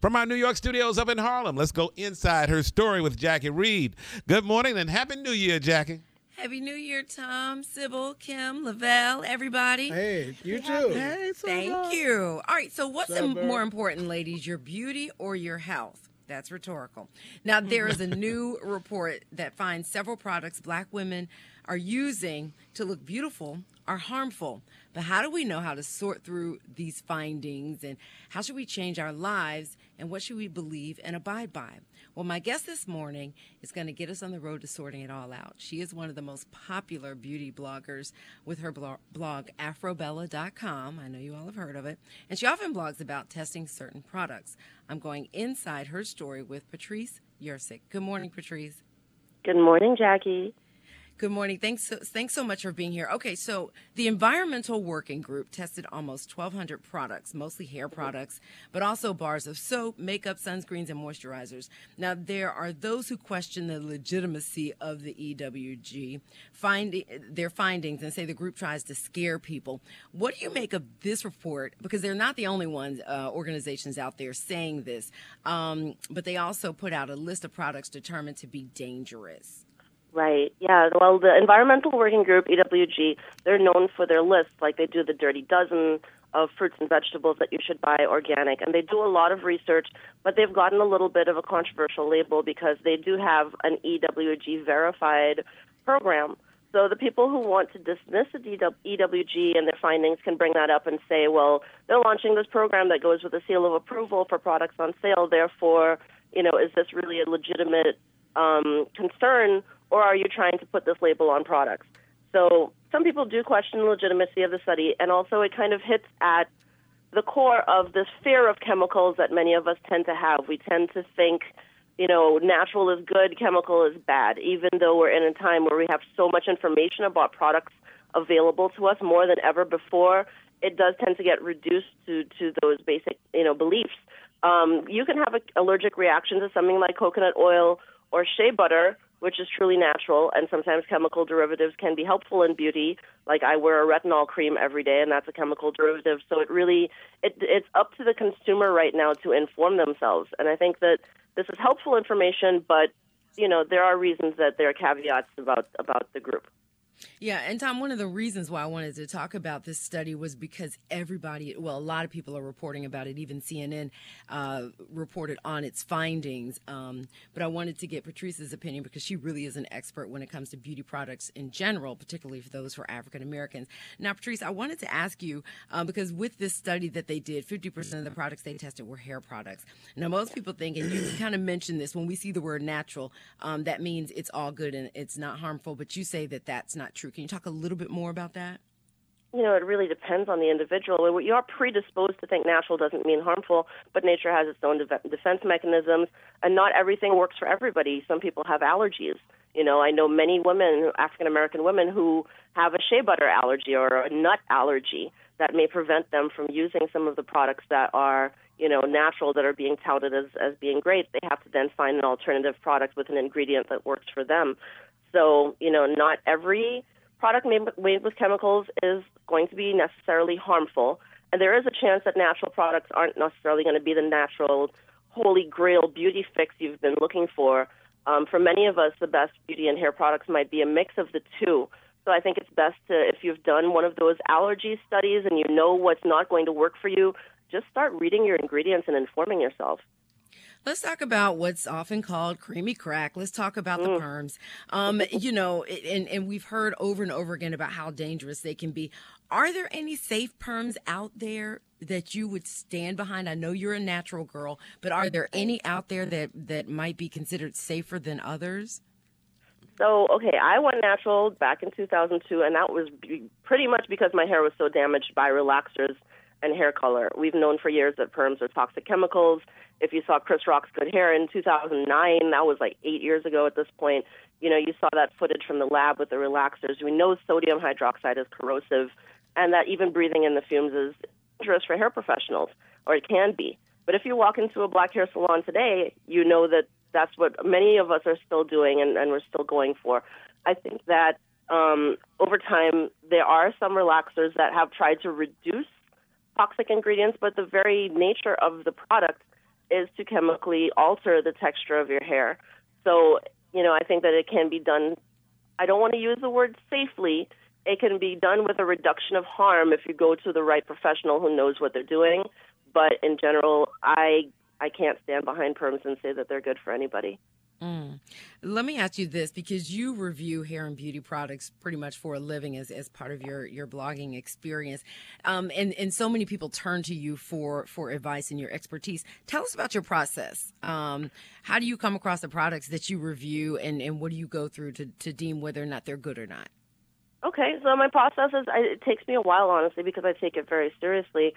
From our New York studios up in Harlem, let's go inside her story with Jackie Reed. Good morning and Happy New Year, Jackie. Happy New Year, Tom, Sybil, Kim, Lavelle, everybody. Hey, you too. Hey, Thank you. All right, so what's more important, ladies, your beauty or your health? That's rhetorical. Now, there is a new report that finds several products Black women are using to look beautiful are harmful. But how do we know how to sort through these findings, and how should we change our lives, and what should we believe and abide by? Well, my guest this morning is going to get us on the road to sorting it all out. She is one of the most popular beauty bloggers with her blog, Afrobella.com. I know you all have heard of it. And she often blogs about testing certain products. I'm going inside her story with Patrice Yersick. Good morning, Patrice. Good morning, Jackie. Good morning. Thanks so much for being here. Okay, so the Environmental Working Group tested almost 1,200 products, mostly hair products, but also bars of soap, makeup, sunscreens, and moisturizers. Now, there are those who question the legitimacy of the EWG, their findings, and say the group tries to scare people. What do you make of this report? Because they're not the only ones, organizations out there saying this, but they also put out a list of products determined to be dangerous. Right. Yeah. Well, the Environmental Working Group, EWG, they're known for their lists, like they do the Dirty Dozen of fruits and vegetables that you should buy organic. And they do a lot of research, but they've gotten a little bit of a controversial label because they do have an EWG verified program. So the people who want to dismiss the EWG and their findings can bring that up and say, well, they're launching this program that goes with a seal of approval for products on sale. Therefore, is this really a legitimate concern? Or are you trying to put this label on products? So some people do question the legitimacy of the study, and also it kind of hits at the core of this fear of chemicals that many of us tend to have. We tend to think, natural is good, chemical is bad, even though we're in a time where we have so much information about products available to us more than ever before. It does tend to get reduced to those basic, beliefs. You can have an allergic reaction to something like coconut oil or shea butter, which is truly natural, and sometimes chemical derivatives can be helpful in beauty. Like I wear a retinol cream every day, and that's a chemical derivative. So it's up to the consumer right now to inform themselves. And I think that this is helpful information, but, there are reasons that there are caveats about the group. Yeah, and Tom, one of the reasons why I wanted to talk about this study was because a lot of people are reporting about it. Even CNN reported on its findings. But I wanted to get Patrice's opinion because she really is an expert when it comes to beauty products in general, particularly for those who are African Americans. Now, Patrice, I wanted to ask you, because with this study that they did, 50% of the products they tested were hair products. Now, most people think, and you kind of mentioned this, when we see the word natural, that means it's all good and it's not harmful. But you say that that's not true. Can you talk a little bit more about that? It really depends on the individual. You are predisposed to think natural doesn't mean harmful, but nature has its own defense mechanisms, and not everything works for everybody. Some people have allergies. I know many women, African-American women, who have a shea butter allergy or a nut allergy that may prevent them from using some of the products that are, natural, that are being touted as being great. They have to then find an alternative product with an ingredient that works for them. So, not every product made with chemicals is going to be necessarily harmful. And there is a chance that natural products aren't necessarily going to be the natural holy grail beauty fix you've been looking for. For many of us, the best beauty and hair products might be a mix of the two. So I think it's best if you've done one of those allergy studies and you know what's not going to work for you, just start reading your ingredients and informing yourself. Let's talk about what's often called creamy crack. Let's talk about the perms. And we've heard over and over again about how dangerous they can be. Are there any safe perms out there that you would stand behind? I know you're a natural girl, but are there any out there that might be considered safer than others? So, I went natural back in 2002, and that was pretty much because my hair was so damaged by relaxers and hair color. We've known for years that perms are toxic chemicals. If you saw Chris Rock's Good Hair in 2009, that was like 8 years ago at this point, you saw that footage from the lab with the relaxers. We know sodium hydroxide is corrosive, and that even breathing in the fumes is dangerous for hair professionals, or it can be. But if you walk into a black hair salon today, you know that that's what many of us are still doing and we're still going for. I think that over time, there are some relaxers that have tried to reduce toxic ingredients, but the very nature of the product is to chemically alter the texture of your hair. So, I think that it can be done, I don't want to use the word safely. It can be done with a reduction of harm if you go to the right professional who knows what they're doing. But in general, I can't stand behind perms and say that they're good for anybody. Let me ask you this, because you review hair and beauty products pretty much for a living as part of your blogging experience. And so many people turn to you for advice and your expertise. Tell us about your process. How do you come across the products that you review, and what do you go through to deem whether or not they're good or not? Okay, so my process is, it takes me a while, honestly, because I take it very seriously.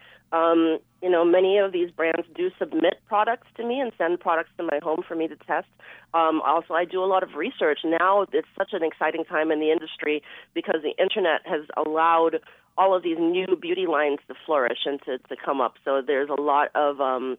Many of these brands do submit products to me and send products to my home for me to test. Also, I do a lot of research. Now it's such an exciting time in the industry because the Internet has allowed all of these new beauty lines to flourish and to come up. So there's a lot of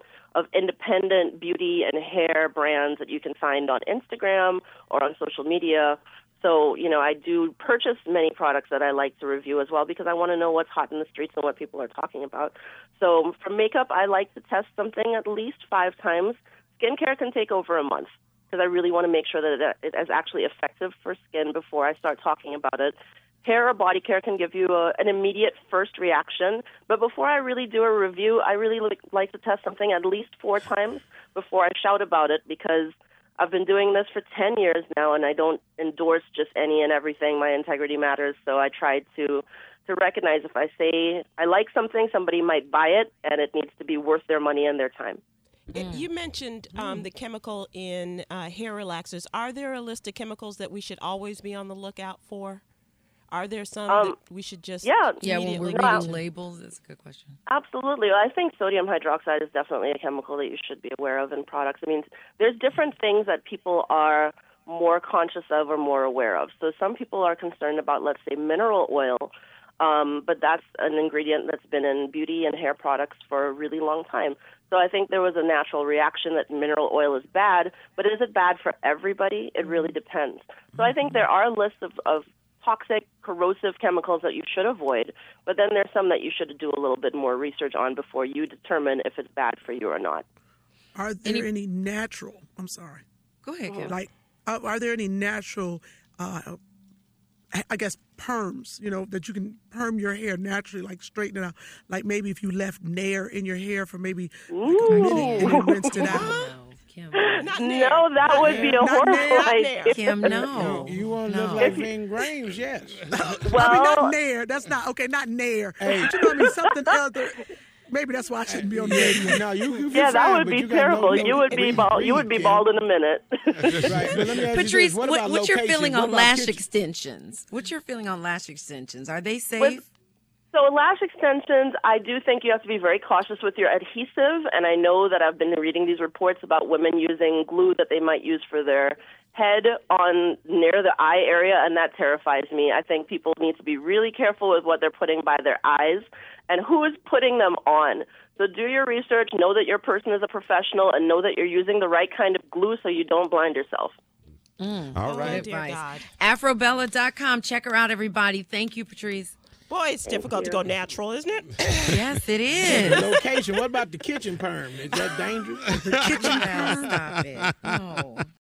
independent beauty and hair brands that you can find on Instagram or on social media. So, I do purchase many products that I like to review as well because I want to know what's hot in the streets and what people are talking about. So for makeup, I like to test something at least 5 times. Skincare can take over a month because I really want to make sure that it is actually effective for skin before I start talking about it. Hair or body care can give you an immediate first reaction. But before I really do a review, I really like to test something at least 4 times before I shout about it because I've been doing this for 10 years now, and I don't endorse just any and everything. My integrity matters, so I try to recognize if I say I like something, somebody might buy it, and it needs to be worth their money and their time. You mentioned the chemical in hair relaxers. Are there a list of chemicals that we should always be on the lookout for? Are there some that we should just when we're reading labels? That's a good question. Absolutely. I think sodium hydroxide is definitely a chemical that you should be aware of in products. I mean, there's different things that people are more conscious of or more aware of. So some people are concerned about, let's say, mineral oil, but that's an ingredient that's been in beauty and hair products for a really long time. So I think there was a natural reaction that mineral oil is bad, but is it bad for everybody? It really depends. So I think there are lists of toxic, corrosive chemicals that you should avoid, but then there's some that you should do a little bit more research on before you determine if it's bad for you or not. Are there any natural, I'm sorry. Go ahead, Kim. Are there any natural, perms, that you can perm your hair naturally, like straighten it out? Like maybe if you left Nair in your hair for maybe a minute and then rinsed it out. Kim. No, that would be a horrible idea. Kim, no. You want to look like Ving Rhames, yes. Not Nair. That's not Nair. Hey. But something else. Maybe that's why I shouldn't be on the radio. No, you yeah, that fine, would be you terrible. No, you would be bald. You would be bald in a minute. Right. But let me ask Patrice, you this. what's your feeling on What about lash kitchen? extensions? What's your feeling on lash extensions? Are they safe? So lash extensions, I do think you have to be very cautious with your adhesive, and I know that I've been reading these reports about women using glue that they might use for their head on near the eye area, and that terrifies me. I think people need to be really careful with what they're putting by their eyes and who is putting them on. So do your research, know that your person is a professional, and know that you're using the right kind of glue so you don't blind yourself. All right. dear God. Afrobella.com. Check her out, everybody. Thank you, Patrice. Boy, it's difficult to go natural, isn't it? Yes, it is. Location. What about the kitchen perm? Is that dangerous? Kitchen now. Stop it. No.